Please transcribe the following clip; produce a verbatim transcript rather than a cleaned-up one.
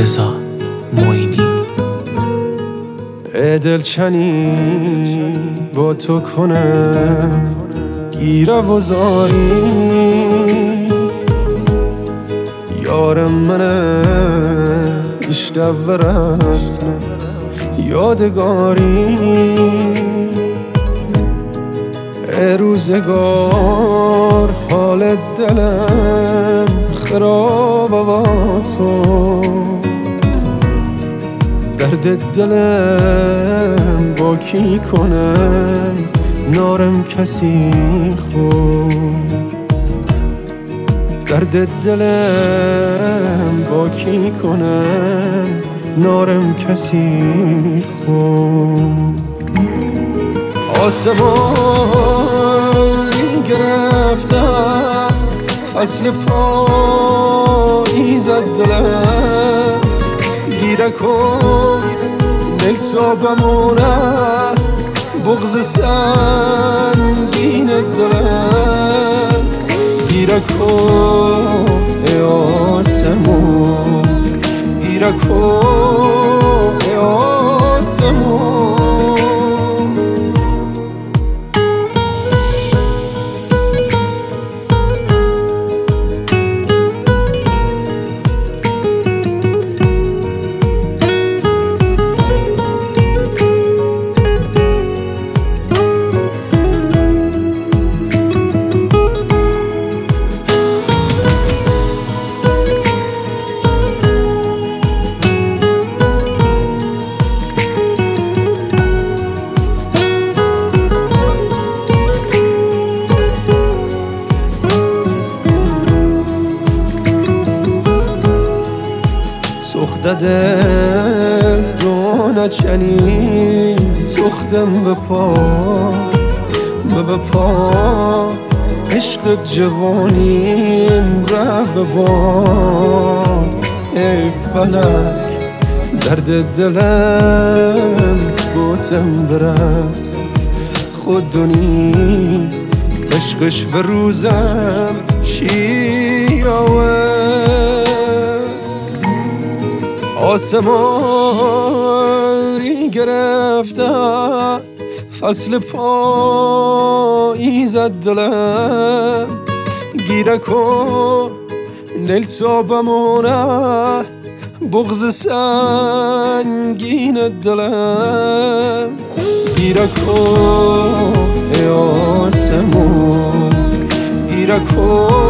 رضا معینی. دلچنی با تو کنم گیره و زاری، یارم منه اشته و رسم یادگاری. ای روزگار حال دلم خراب با تو، درد دلم با کی کنم نارم کسی خود. درد دلم با کی کنم نارم کسی خود. آسمانی گرفتم فصل پاییز دلم، گیره کن دل تا بمونه بغض سنگین دلم. گیره کن ای آسمون، گیره کن ای آسمون. سخت دل رو نچنی سختم به پا به پا، عشق جوانیم ره به باد. ای فلک درد دلم گوتم برد خودونی، عشقش به روزم شیراوه. آسمانی گرفتم فصل پاییز دلم، گیره کن دل تا بمونه بغض سنگین دلم. گیره کن ای آسمون، گیره کن